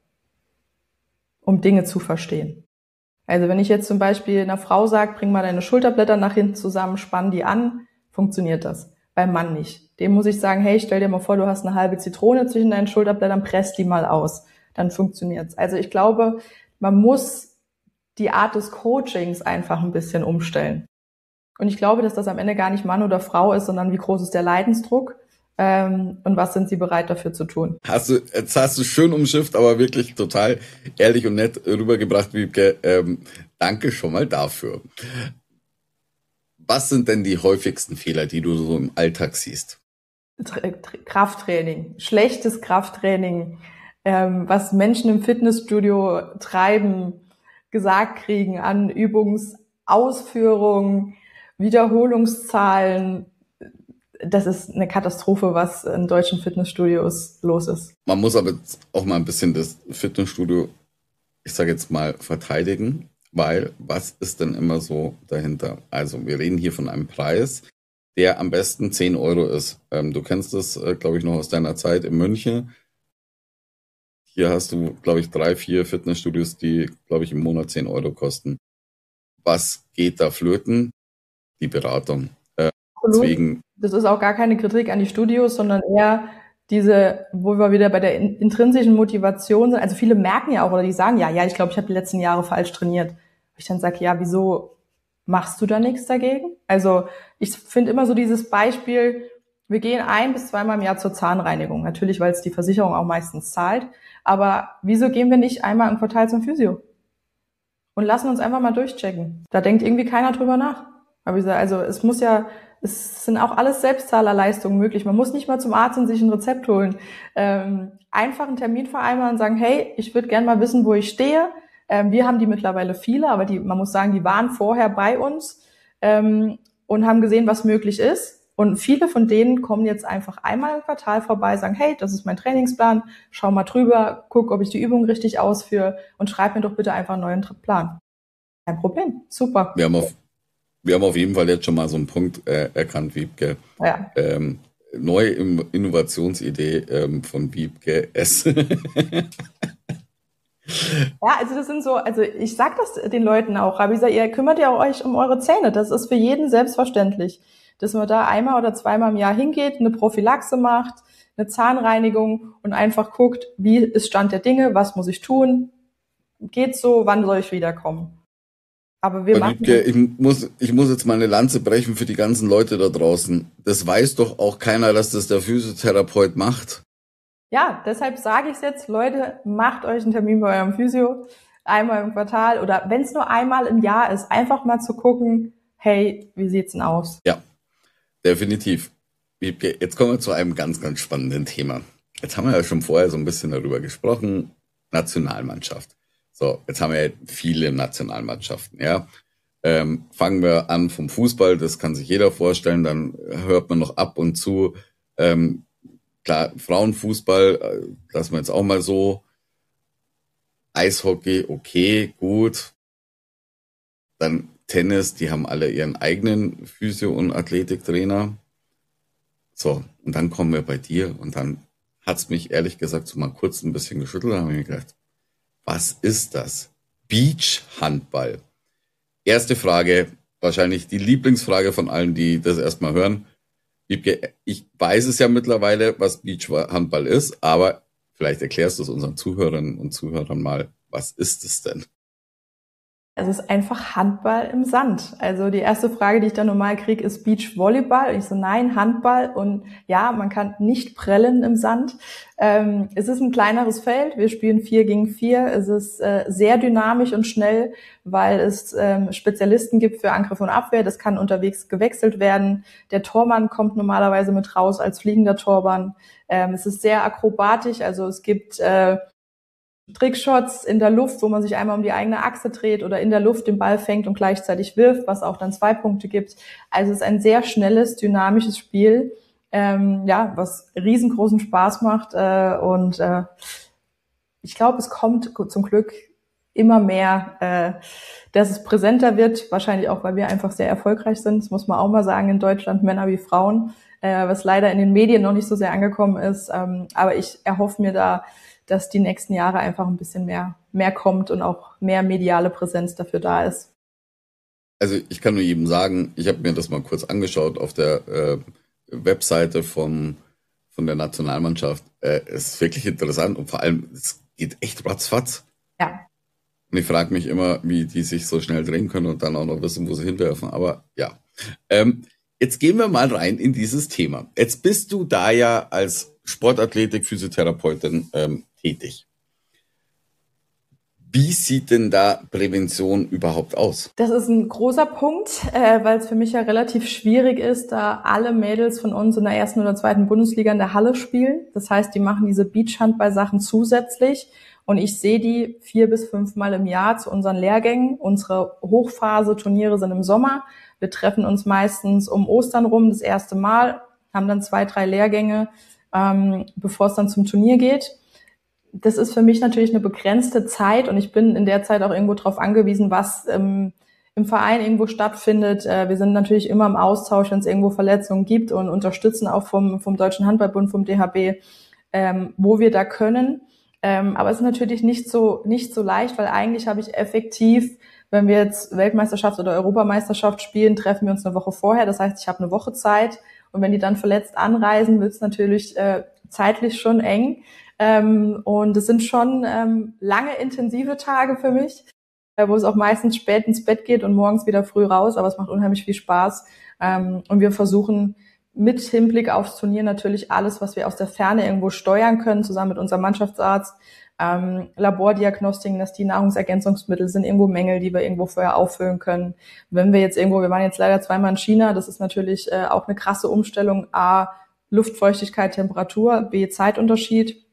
um Dinge zu verstehen. Also wenn ich jetzt zum Beispiel einer Frau sage, bring mal deine Schulterblätter nach hinten zusammen, spann die an, funktioniert das. Beim Mann nicht. Dem muss ich sagen, hey, stell dir mal vor, du hast eine halbe Zitrone zwischen deinen Schulterblättern, presst die mal aus. Dann funktioniert's. Also ich glaube, man muss die Art des Coachings einfach ein bisschen umstellen. Und ich glaube, dass das am Ende gar nicht Mann oder Frau ist, sondern wie groß ist der Leidensdruck und was sind sie bereit dafür zu tun. Jetzt hast du schön umschifft, aber wirklich total ehrlich und nett rübergebracht, Wiebke. Danke schon mal dafür. Was sind denn die häufigsten Fehler, die du so im Alltag siehst? Krafttraining, schlechtes Krafttraining, was Menschen im Fitnessstudio treiben, gesagt kriegen an Übungsausführungen, Wiederholungszahlen. Das ist eine Katastrophe, was in deutschen Fitnessstudios los ist. Man muss aber jetzt auch mal ein bisschen das Fitnessstudio, ich sage jetzt mal, verteidigen, weil was ist denn immer so dahinter? Also wir reden hier von einem Preis, der am besten 10 Euro ist. Du kennst das, glaube ich, noch aus deiner Zeit in München. Hier hast du, glaube ich, 3, 4 Fitnessstudios, die, glaube ich, im Monat 10 Euro kosten. Was geht da flöten? Die Beratung. Deswegen. Das ist auch gar keine Kritik an die Studios, sondern eher diese, wo wir wieder bei der intrinsischen Motivation sind. Also viele merken ja auch oder die sagen, ja, ich glaube, ich habe die letzten Jahre falsch trainiert. Ich dann sage, ja, wieso machst du da nichts dagegen? Also ich finde immer so dieses Beispiel, wir gehen 1 bis 2 Mal im Jahr zur Zahnreinigung. Natürlich, weil es die Versicherung auch meistens zahlt. Aber wieso gehen wir nicht einmal im Quartal zum Physio? Und lassen uns einfach mal durchchecken. Da denkt irgendwie keiner drüber nach. Aber ich sage, also es sind auch alles Selbstzahlerleistungen möglich. Man muss nicht mal zum Arzt und sich ein Rezept holen. Einfach einen Termin vereinbaren und sagen, hey, ich würde gerne mal wissen, wo ich stehe. Wir haben die mittlerweile viele, aber man muss sagen, die waren vorher bei uns. und haben gesehen, was möglich ist. Und viele von denen kommen jetzt einfach einmal im Quartal vorbei, sagen, hey, das ist mein Trainingsplan, schau mal drüber, guck, ob ich die Übung richtig ausführe und schreib mir doch bitte einfach einen neuen Plan. Kein Problem, super. Wir haben auf jeden Fall jetzt schon mal so einen Punkt erkannt, Wiebke. Ja. Neue Innovationsidee von Wiebke S. Ja, also das sind so, also ich sag das den Leuten auch, Rabisa, ihr kümmert ja euch um eure Zähne, das ist für jeden selbstverständlich, dass man da einmal oder zweimal im Jahr hingeht, eine Prophylaxe macht, eine Zahnreinigung und einfach guckt, wie ist Stand der Dinge, was muss ich tun, geht's so, wann soll ich wiederkommen? Aber wir machen... Wiebke, ich muss jetzt mal eine Lanze brechen für die ganzen Leute da draußen. Das weiß doch auch keiner, dass das der Physiotherapeut macht. Ja, deshalb sage ich es jetzt, Leute, macht euch einen Termin bei eurem Physio, einmal im Quartal oder wenn es nur einmal im Jahr ist, einfach mal zu gucken, hey, wie sieht's denn aus? Ja, definitiv. Wiebke, jetzt kommen wir zu einem ganz, ganz spannenden Thema. Jetzt haben wir ja schon vorher so ein bisschen darüber gesprochen, Nationalmannschaft. So, jetzt haben wir viele Nationalmannschaften, ja. Fangen wir an vom Fußball, das kann sich jeder vorstellen, dann hört man noch ab und zu, klar, Frauenfußball, lassen wir jetzt auch mal so. Eishockey, okay, gut. Dann Tennis, die haben alle ihren eigenen Physio- und Athletiktrainer. So, und dann kommen wir bei dir und dann hat's mich ehrlich gesagt so mal kurz ein bisschen geschüttelt. Da habe ich mir gedacht, was ist das? Beachhandball. Erste Frage, wahrscheinlich die Lieblingsfrage von allen, die das erstmal hören. Ich weiß es ja mittlerweile, was Beachhandball ist, aber vielleicht erklärst du es unseren Zuhörerinnen und Zuhörern mal, was ist es denn? Es ist einfach Handball im Sand. Also die erste Frage, die ich dann normal kriege, ist Beachvolleyball. Ich so, nein, Handball. Und ja, man kann nicht prellen im Sand. Es ist ein kleineres Feld. Wir spielen 4 gegen 4. Es ist sehr dynamisch und schnell, weil es Spezialisten gibt für Angriff und Abwehr. Das kann unterwegs gewechselt werden. Der Tormann kommt normalerweise mit raus als fliegender Tormann. Es ist sehr akrobatisch. Also es gibt Trickshots in der Luft, wo man sich einmal um die eigene Achse dreht oder in der Luft den Ball fängt und gleichzeitig wirft, was auch dann 2 Punkte gibt. Also es ist ein sehr schnelles, dynamisches Spiel, was riesengroßen Spaß macht. Ich glaube, es kommt zum Glück immer mehr, dass es präsenter wird. Wahrscheinlich auch, weil wir einfach sehr erfolgreich sind. Das muss man auch mal sagen, in Deutschland, Männer wie Frauen, was leider in den Medien noch nicht so sehr angekommen ist. Aber ich erhoffe mir da, dass die nächsten Jahre einfach ein bisschen mehr kommt und auch mehr mediale Präsenz dafür da ist. Also ich kann nur jedem sagen, ich habe mir das mal kurz angeschaut auf der Webseite von der Nationalmannschaft. Es ist wirklich interessant und vor allem, es geht echt ratzfatz. Ja. Und ich frage mich immer, wie die sich so schnell drehen können und dann auch noch wissen, wo sie hinwerfen. Aber ja, jetzt gehen wir mal rein in dieses Thema. Jetzt bist du da ja als Sportathletik-Physiotherapeutin tätig. Wie sieht denn da Prävention überhaupt aus? Das ist ein großer Punkt, weil es für mich ja relativ schwierig ist, da alle Mädels von uns in der 1. oder 2. Bundesliga in der Halle spielen. Das heißt, die machen diese Beachhandball-Sachen zusätzlich und ich sehe die 4 bis 5 Mal im Jahr zu unseren Lehrgängen. Unsere Hochphase-Turniere sind im Sommer. Wir treffen uns meistens um Ostern rum das erste Mal, haben dann 2, 3 Lehrgänge, bevor es dann zum Turnier geht. Das ist für mich natürlich eine begrenzte Zeit und ich bin in der Zeit auch irgendwo darauf angewiesen, was im Verein irgendwo stattfindet. Wir sind natürlich immer im Austausch, wenn es irgendwo Verletzungen gibt und unterstützen auch vom Deutschen Handballbund, vom DHB, wo wir da können. Aber es ist natürlich nicht so leicht, weil eigentlich habe ich effektiv, wenn wir jetzt Weltmeisterschaft oder Europameisterschaft spielen, treffen wir uns eine Woche vorher. Das heißt, ich habe eine Woche Zeit. Und wenn die dann verletzt anreisen, wird es natürlich zeitlich schon eng. Und es sind schon lange, intensive Tage für mich, wo es auch meistens spät ins Bett geht und morgens wieder früh raus. Aber es macht unheimlich viel Spaß. Und wir versuchen mit Hinblick aufs Turnier natürlich alles, was wir aus der Ferne irgendwo steuern können, zusammen mit unserem Mannschaftsarzt, Labordiagnostiken, dass die Nahrungsergänzungsmittel sind, irgendwo Mängel, die wir irgendwo vorher auffüllen können. Wenn wir waren jetzt leider 2-mal in China, das ist natürlich auch eine krasse Umstellung, A, Luftfeuchtigkeit, Temperatur, B, Zeitunterschied.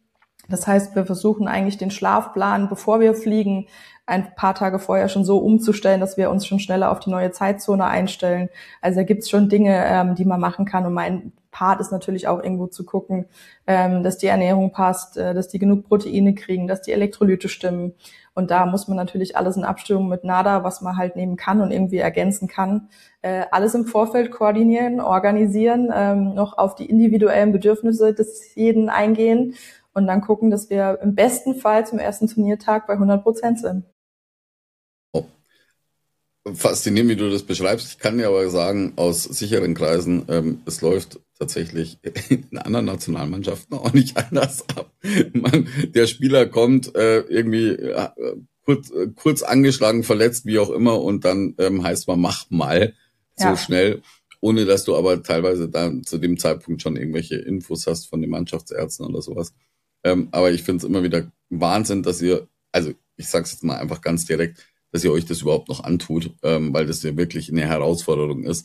Das heißt, wir versuchen eigentlich den Schlafplan, bevor wir fliegen, ein paar Tage vorher schon so umzustellen, dass wir uns schon schneller auf die neue Zeitzone einstellen. Also da gibt's schon Dinge, die man machen kann. Und mein Part ist natürlich auch irgendwo zu gucken, dass die Ernährung passt, dass die genug Proteine kriegen, dass die Elektrolyte stimmen. Und da muss man natürlich alles in Abstimmung mit NADA, was man halt nehmen kann und irgendwie ergänzen kann, alles im Vorfeld koordinieren, organisieren, noch auf die individuellen Bedürfnisse des jeden eingehen und dann gucken, dass wir im besten Fall zum ersten Turniertag bei 100% sind. Oh. Faszinierend, wie du das beschreibst. Ich kann dir aber sagen, aus sicheren Kreisen, es läuft tatsächlich in anderen Nationalmannschaften auch nicht anders ab. Der Spieler kommt irgendwie kurz angeschlagen, verletzt, wie auch immer, und dann heißt man, mach mal so schnell, ohne dass du aber teilweise dann zu dem Zeitpunkt schon irgendwelche Infos hast von den Mannschaftsärzten oder sowas. Aber ich finde es immer wieder Wahnsinn, dass ihr, also ich sag's jetzt mal einfach ganz direkt, dass ihr euch das überhaupt noch antut, weil das ja wirklich eine Herausforderung ist.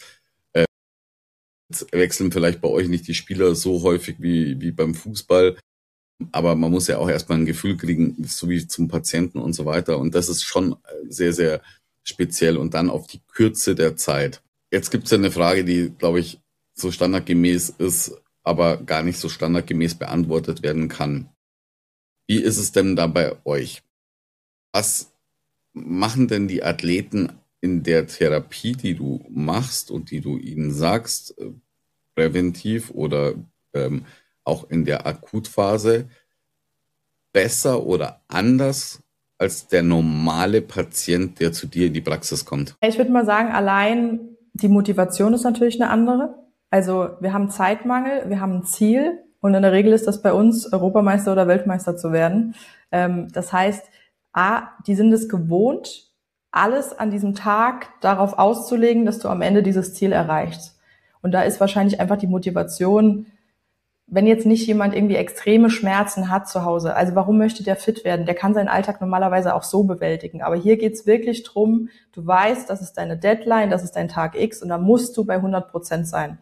Wechseln vielleicht bei euch nicht die Spieler so häufig wie beim Fußball, aber man muss ja auch erstmal ein Gefühl kriegen, so wie zum Patienten und so weiter. Und das ist schon sehr, sehr speziell und dann auf die Kürze der Zeit. Jetzt gibt's ja eine Frage, die, glaube ich, so standardgemäß ist, aber gar nicht so standardgemäß beantwortet werden kann. Wie ist es denn da bei euch? Was machen denn die Athleten in der Therapie, die du machst und die du ihnen sagst, präventiv oder auch in der Akutphase, besser oder anders als der normale Patient, der zu dir in die Praxis kommt? Ich würde mal sagen, allein die Motivation ist natürlich eine andere. Also wir haben Zeitmangel, wir haben ein Ziel und in der Regel ist das bei uns, Europameister oder Weltmeister zu werden. Das heißt, die sind es gewohnt, alles an diesem Tag darauf auszulegen, dass du am Ende dieses Ziel erreichst. Und da ist wahrscheinlich einfach die Motivation, wenn jetzt nicht jemand irgendwie extreme Schmerzen hat zu Hause, also warum möchte der fit werden? Der kann seinen Alltag normalerweise auch so bewältigen. Aber hier geht's wirklich drum, du weißt, das ist deine Deadline, das ist dein Tag X und da musst du bei 100% sein.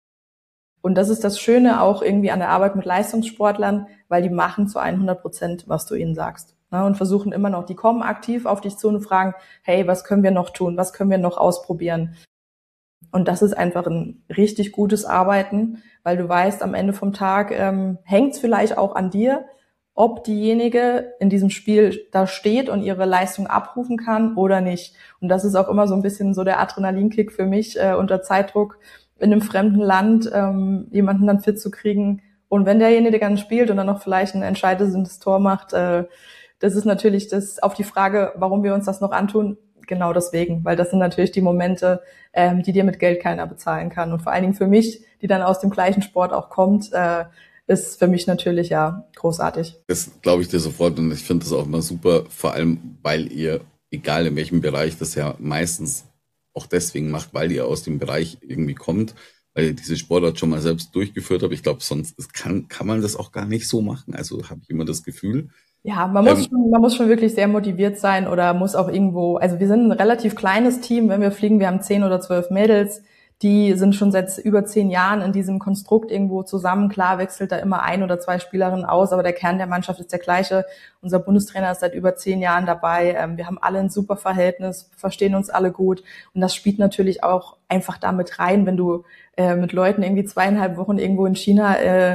Und das ist das Schöne auch irgendwie an der Arbeit mit Leistungssportlern, weil die machen zu 100%, was du ihnen sagst. Und versuchen immer noch, die kommen aktiv auf dich zu und fragen, hey, was können wir noch tun? Was können wir noch ausprobieren? Und das ist einfach ein richtig gutes Arbeiten, weil du weißt, am Ende vom Tag hängt es vielleicht auch an dir, ob diejenige in diesem Spiel da steht und ihre Leistung abrufen kann oder nicht. Und das ist auch immer so ein bisschen so der Adrenalinkick für mich, unter Zeitdruck in einem fremden Land jemanden dann fit zu kriegen. Und wenn derjenige dann spielt und dann noch vielleicht ein entscheidendes Tor macht, das ist natürlich das auf die Frage, warum wir uns das noch antun, genau deswegen, weil das sind natürlich die Momente, die dir mit Geld keiner bezahlen kann. Und vor allen Dingen für mich, die dann aus dem gleichen Sport auch kommt, ist für mich natürlich ja großartig. Das glaube ich dir sofort und ich finde das auch immer super, vor allem, weil ihr, egal in welchem Bereich, das ja meistens auch deswegen macht, weil ihr aus dem Bereich irgendwie kommt, weil ihr diese Sportart schon mal selbst durchgeführt habt. Ich glaube, sonst kann man das auch gar nicht so machen. Also habe ich immer das Gefühl. Ja, man muss schon wirklich sehr motiviert sein oder muss auch irgendwo, also wir sind ein relativ kleines Team, wenn wir fliegen, wir haben 10 oder 12 Mädels, die sind schon seit über 10 Jahren in diesem Konstrukt irgendwo zusammen. Klar wechselt da immer 1 oder 2 Spielerinnen aus, aber der Kern der Mannschaft ist der gleiche. Unser Bundestrainer ist seit über 10 Jahren dabei. Wir haben alle ein super Verhältnis, verstehen uns alle gut und das spielt natürlich auch einfach damit rein, wenn du mit Leuten irgendwie 2,5 Wochen irgendwo in China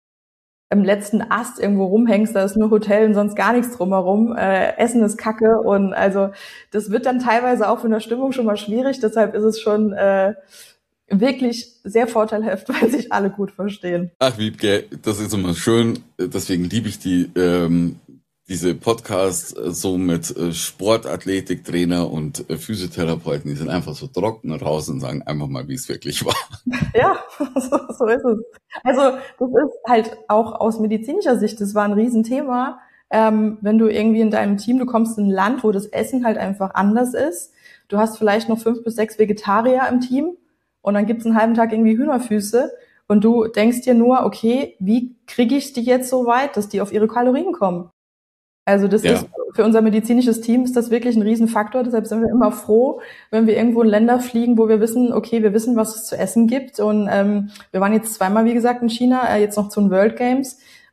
im letzten Ast irgendwo rumhängst, da ist nur Hotel und sonst gar nichts drumherum, Essen ist Kacke und also das wird dann teilweise auch von der Stimmung schon mal schwierig, deshalb ist es schon wirklich sehr vorteilhaft, weil sich alle gut verstehen. Ach Wiebke, das ist immer schön, deswegen liebe ich diese Podcasts so mit Sportathletiktrainer und Physiotherapeuten, die sind einfach so trocken raus und sagen einfach mal, wie es wirklich war. Ja, so ist es. Also das ist halt auch aus medizinischer Sicht, das war ein Riesenthema, wenn du irgendwie in deinem Team, du kommst in ein Land, wo das Essen halt einfach anders ist, du hast vielleicht noch 5 bis 6 Vegetarier im Team und dann gibt's einen halben Tag irgendwie Hühnerfüße und du denkst dir nur, okay, wie kriege ich die jetzt so weit, dass die auf ihre Kalorien kommen? Also das ist für unser medizinisches Team ist das wirklich ein Riesenfaktor. Deshalb sind wir immer froh, wenn wir irgendwo in Länder fliegen, wo wir wissen, okay, wir wissen, was es zu essen gibt. Und wir waren jetzt zweimal, wie gesagt, in China, jetzt noch zu den World Games.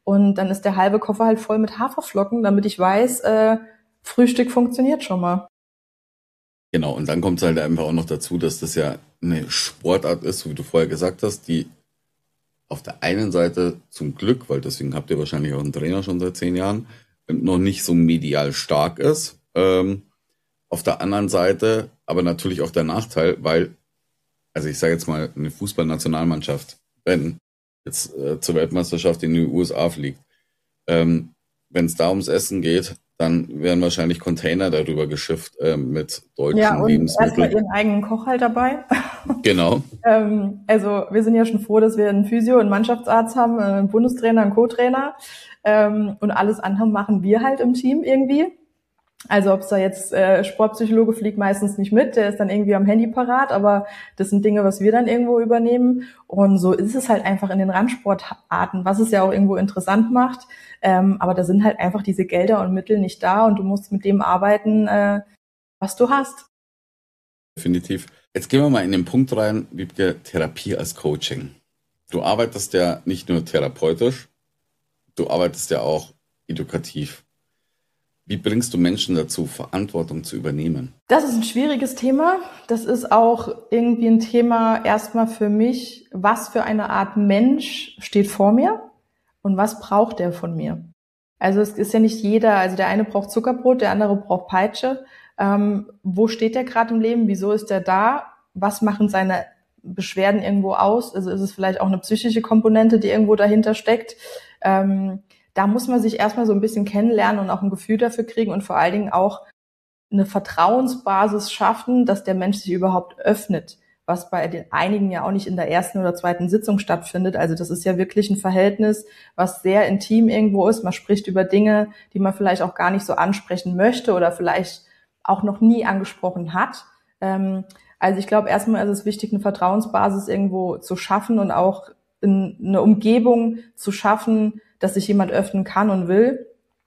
Und dann ist der halbe Koffer halt voll mit Haferflocken, damit ich weiß, Frühstück funktioniert schon mal. Genau, und dann kommt es halt einfach auch noch dazu, dass das ja eine Sportart ist, so wie du vorher gesagt hast, die auf der einen Seite zum Glück, weil deswegen habt ihr wahrscheinlich auch einen Trainer schon seit 10 Jahren, noch nicht so medial stark ist. Auf der anderen Seite aber natürlich auch der Nachteil, weil, also ich sage jetzt mal, eine Fußballnationalmannschaft, wenn jetzt zur Weltmeisterschaft in die USA fliegt, wenn es da ums Essen geht, dann werden wahrscheinlich Container darüber geschifft mit deutschen Lebensmitteln. Erstmal ihren eigenen Koch halt dabei. Genau. Also wir sind ja schon froh, dass wir einen Physio, einen Mannschaftsarzt haben, einen Bundestrainer, einen Co-Trainer und alles andere machen wir halt im Team irgendwie. Also ob es da jetzt Sportpsychologe fliegt meistens nicht mit, der ist dann irgendwie am Handy parat, aber das sind Dinge, was wir dann irgendwo übernehmen. Und so ist es halt einfach in den Randsportarten, was es ja auch irgendwo interessant macht. Aber da sind halt einfach diese Gelder und Mittel nicht da und du musst mit dem arbeiten, was du hast. Definitiv. Jetzt gehen wir mal in den Punkt rein, Wiebke, Therapie als Coaching. Du arbeitest ja nicht nur therapeutisch, du arbeitest ja auch edukativ. Wie bringst du Menschen dazu, Verantwortung zu übernehmen? Das ist ein schwieriges Thema. Das ist auch irgendwie ein Thema erstmal für mich, was für eine Art Mensch steht vor mir und was braucht der von mir? Also es ist ja nicht jeder, also der eine braucht Zuckerbrot, der andere braucht Peitsche. Wo steht der gerade im Leben? Wieso ist der da? Was machen seine Beschwerden irgendwo aus? Also ist es vielleicht auch eine psychische Komponente, die irgendwo dahinter steckt? Da muss man sich erstmal so ein bisschen kennenlernen und auch ein Gefühl dafür kriegen und vor allen Dingen auch eine Vertrauensbasis schaffen, dass der Mensch sich überhaupt öffnet, was bei den einigen ja auch nicht in der ersten oder zweiten Sitzung stattfindet. Also das ist ja wirklich ein Verhältnis, was sehr intim irgendwo ist. Man spricht über Dinge, die man vielleicht auch gar nicht so ansprechen möchte oder vielleicht auch noch nie angesprochen hat. Also ich glaube, erstmal ist es wichtig, eine Vertrauensbasis irgendwo zu schaffen und auch eine Umgebung zu schaffen, dass sich jemand öffnen kann und will.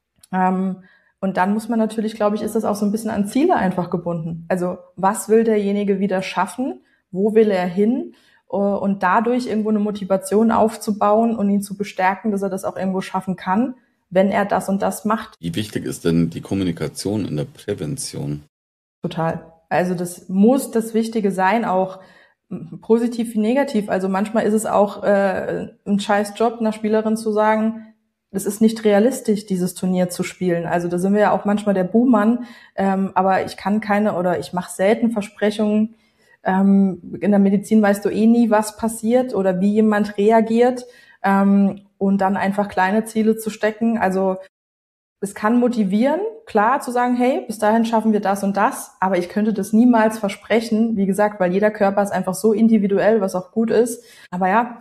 Und dann muss man natürlich, glaube ich, ist das auch so ein bisschen an Ziele einfach gebunden. Also was will derjenige wieder schaffen? Wo will er hin? Und dadurch irgendwo eine Motivation aufzubauen und ihn zu bestärken, dass er das auch irgendwo schaffen kann, wenn er das und das macht. Wie wichtig ist denn die Kommunikation in der Prävention? Total. Also das muss das Wichtige sein, auch positiv wie negativ. Also manchmal ist es auch ein scheiß Job, einer Spielerin zu sagen, es ist nicht realistisch, dieses Turnier zu spielen. Also da sind wir ja auch manchmal der Buhmann, aber ich kann keine oder ich mache selten Versprechungen. In der Medizin weißt du eh nie, was passiert oder wie jemand reagiert und dann einfach kleine Ziele zu stecken. Also es kann motivieren, klar, zu sagen, hey, bis dahin schaffen wir das und das, aber ich könnte das niemals versprechen, wie gesagt, weil jeder Körper ist einfach so individuell, was auch gut ist. Aber ja,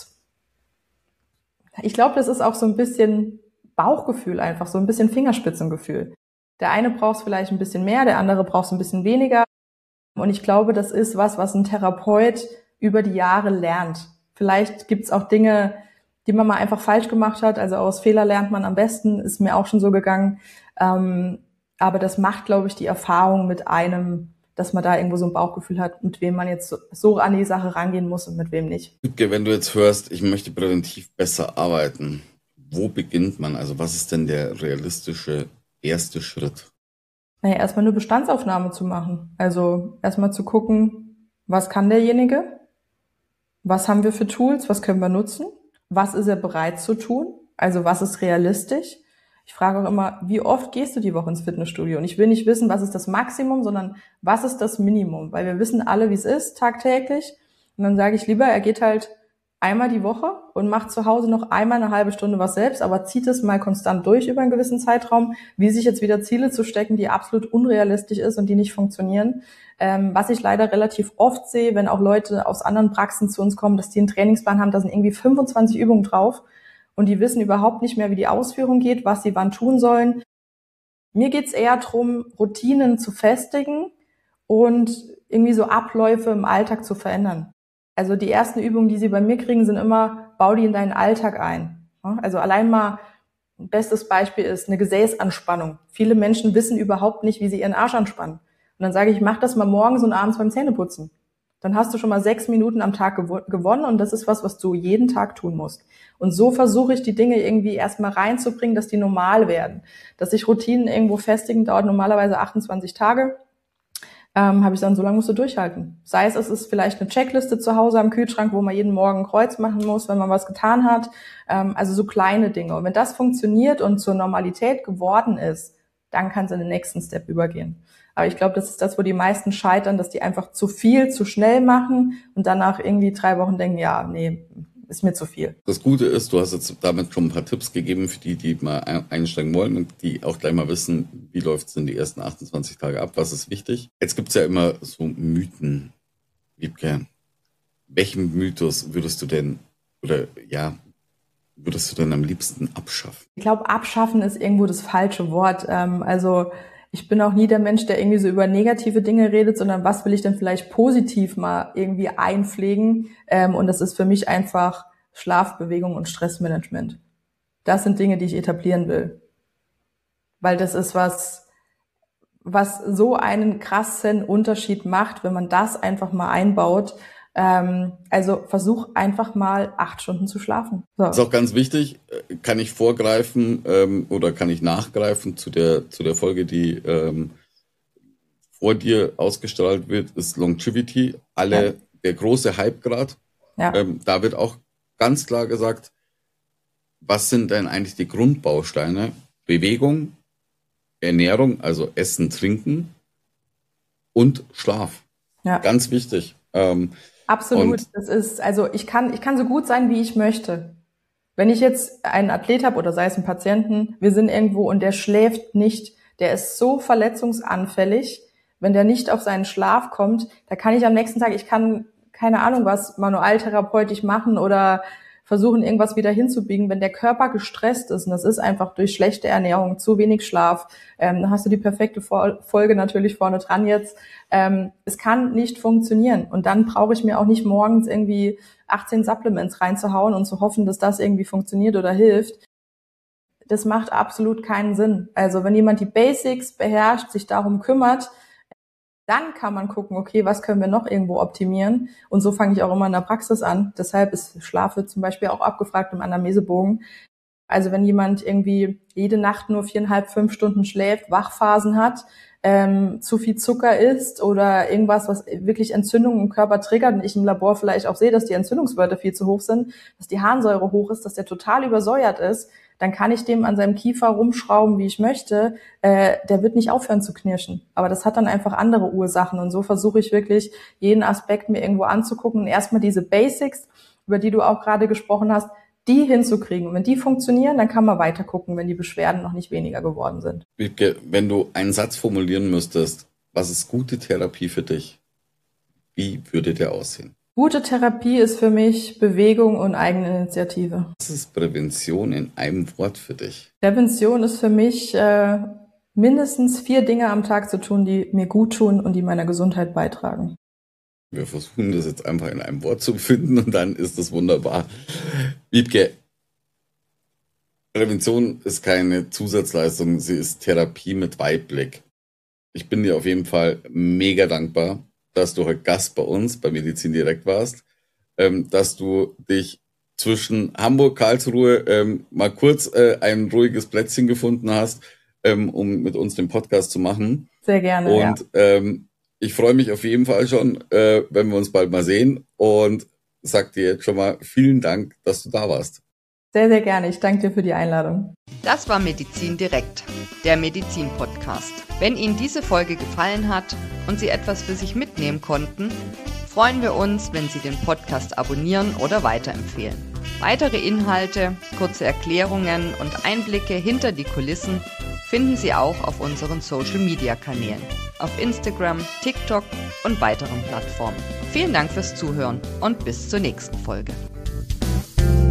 ich glaube, das ist auch so ein bisschen Bauchgefühl einfach, so ein bisschen Fingerspitzengefühl. Der eine braucht es vielleicht ein bisschen mehr, der andere braucht es ein bisschen weniger. Und ich glaube, das ist was ein Therapeut über die Jahre lernt. Vielleicht gibt's auch Dinge, die man mal einfach falsch gemacht hat. Also aus Fehler lernt man am besten, ist mir auch schon so gegangen. Aber das macht, glaube ich, die Erfahrung mit einem, dass man da irgendwo so ein Bauchgefühl hat, mit wem man jetzt so an die Sache rangehen muss und mit wem nicht. Wenn du jetzt hörst, ich möchte präventiv besser arbeiten, wo beginnt man? Also was ist denn der realistische erste Schritt? Naja, erstmal eine Bestandsaufnahme zu machen. Also erstmal zu gucken, was kann derjenige? Was haben wir für Tools? Was können wir nutzen? Was ist er bereit zu tun? Also was ist realistisch? Ich frage auch immer, wie oft gehst du die Woche ins Fitnessstudio? Und ich will nicht wissen, was ist das Maximum, sondern was ist das Minimum? Weil wir wissen alle, wie es ist, tagtäglich. Und dann sage ich lieber, er geht halt einmal die Woche und macht zu Hause noch einmal eine halbe Stunde was selbst, aber zieht es mal konstant durch über einen gewissen Zeitraum, wie sich jetzt wieder Ziele zu stecken, die absolut unrealistisch ist und die nicht funktionieren. Was ich leider relativ oft sehe, wenn auch Leute aus anderen Praxen zu uns kommen, dass die einen Trainingsplan haben, da sind irgendwie 25 Übungen drauf und die wissen überhaupt nicht mehr, wie die Ausführung geht, was sie wann tun sollen. Mir geht's eher darum, Routinen zu festigen und irgendwie so Abläufe im Alltag zu verändern. Also die ersten Übungen, die sie bei mir kriegen, sind immer, bau die in deinen Alltag ein. Also allein mal, ein bestes Beispiel ist eine Gesäßanspannung. Viele Menschen wissen überhaupt nicht, wie sie ihren Arsch anspannen. Und dann sage ich, mach das mal morgens und abends beim Zähneputzen. dann hast du schon mal 6 Minuten am Tag gewonnen und das ist was du jeden Tag tun musst. Und so versuche ich die Dinge irgendwie erstmal reinzubringen, dass die normal werden. Dass sich Routinen irgendwo festigen, dauert normalerweise 28 Tage. Habe ich dann, so lange musst du durchhalten. Sei es ist vielleicht eine Checkliste zu Hause am Kühlschrank, wo man jeden Morgen ein Kreuz machen muss, wenn man was getan hat. Also so kleine Dinge. Und wenn das funktioniert und zur Normalität geworden ist, dann kannst du in den nächsten Step übergehen. Aber ich glaube, das ist das, wo die meisten scheitern, dass die einfach zu viel, zu schnell machen und danach irgendwie 3 Wochen denken, ja, nee, ist mir zu viel. Das Gute ist, du hast jetzt damit schon ein paar Tipps gegeben für die mal einsteigen wollen und die auch gleich mal wissen, wie läuft es in die ersten 28 Tage ab, was ist wichtig. Jetzt gibt's ja immer so Mythen. Wiebke, welchen Mythos würdest du denn am liebsten abschaffen? Ich glaube, abschaffen ist irgendwo das falsche Wort. Also ich bin auch nie der Mensch, der irgendwie so über negative Dinge redet, sondern was will ich denn vielleicht positiv mal irgendwie einpflegen? Und das ist für mich einfach Schlaf, Bewegung und Stressmanagement. Das sind Dinge, die ich etablieren will. Weil das ist was so einen krassen Unterschied macht, wenn man das einfach mal einbaut. Also versuch einfach mal 8 Stunden zu schlafen. So. Das ist auch ganz wichtig. Kann ich vorgreifen oder kann ich nachgreifen zu der Folge, die vor dir ausgestrahlt wird, ist Longevity. Der große Hype gerade. Ja. Da wird auch ganz klar gesagt, was sind denn eigentlich die Grundbausteine? Bewegung, Ernährung, also Essen, Trinken und Schlaf. Ja. Ganz wichtig. Absolut. Das ist, also ich kann so gut sein, wie ich möchte. Wenn ich jetzt einen Athlet habe oder sei es einen Patienten, wir sind irgendwo und der schläft nicht, der ist so verletzungsanfällig, wenn der nicht auf seinen Schlaf kommt, da kann ich am nächsten Tag, ich kann keine Ahnung was manualtherapeutisch machen oder versuchen, irgendwas wieder hinzubiegen. Wenn der Körper gestresst ist, und das ist einfach durch schlechte Ernährung, zu wenig Schlaf, dann hast du die perfekte Folge natürlich vorne dran jetzt. Es kann nicht funktionieren. Und dann brauche ich mir auch nicht morgens irgendwie 18 Supplements reinzuhauen und zu hoffen, dass das irgendwie funktioniert oder hilft. Das macht absolut keinen Sinn. Also wenn jemand die Basics beherrscht, sich darum kümmert, dann kann man gucken, okay, was können wir noch irgendwo optimieren? Und so fange ich auch immer in der Praxis an. Deshalb ist Schlaf wird zum Beispiel auch abgefragt im Anamnesebogen. Also wenn jemand irgendwie jede Nacht nur 4,5, 5 Stunden schläft, Wachphasen hat, zu viel Zucker isst oder irgendwas, was wirklich Entzündungen im Körper triggert und ich im Labor vielleicht auch sehe, dass die Entzündungswerte viel zu hoch sind, dass die Harnsäure hoch ist, dass der total übersäuert ist, dann kann ich dem an seinem Kiefer rumschrauben, wie ich möchte. Der wird nicht aufhören zu knirschen. Aber das hat dann einfach andere Ursachen. Und so versuche ich wirklich, jeden Aspekt mir irgendwo anzugucken und erstmal diese Basics, über die du auch gerade gesprochen hast, die hinzukriegen. Und wenn die funktionieren, dann kann man weiter gucken, wenn die Beschwerden noch nicht weniger geworden sind. Wiebke, wenn du einen Satz formulieren müsstest, was ist gute Therapie für dich? Wie würde der aussehen? Gute Therapie ist für mich Bewegung und Eigeninitiative. Was ist Prävention in einem Wort für dich? Prävention ist für mich mindestens 4 Dinge am Tag zu tun, die mir gut tun und die meiner Gesundheit beitragen. Wir versuchen das jetzt einfach in einem Wort zu finden und dann ist das wunderbar. Wiebke, Prävention ist keine Zusatzleistung, sie ist Therapie mit Weitblick. Ich bin dir auf jeden Fall mega dankbar, dass du heute Gast bei uns bei Medizin Direkt warst, dass du dich zwischen Hamburg, Karlsruhe mal kurz ein ruhiges Plätzchen gefunden hast, um mit uns den Podcast zu machen. Sehr gerne, und ich freue mich auf jeden Fall schon, wenn wir uns bald mal sehen und sag dir jetzt schon mal vielen Dank, dass du da warst. Sehr, sehr gerne. Ich danke dir für die Einladung. Das war Medizin Direkt, der Medizin-Podcast. Wenn Ihnen diese Folge gefallen hat und Sie etwas für sich mitnehmen konnten, freuen wir uns, wenn Sie den Podcast abonnieren oder weiterempfehlen. Weitere Inhalte, kurze Erklärungen und Einblicke hinter die Kulissen finden Sie auch auf unseren Social-Media-Kanälen, auf Instagram, TikTok und weiteren Plattformen. Vielen Dank fürs Zuhören und bis zur nächsten Folge.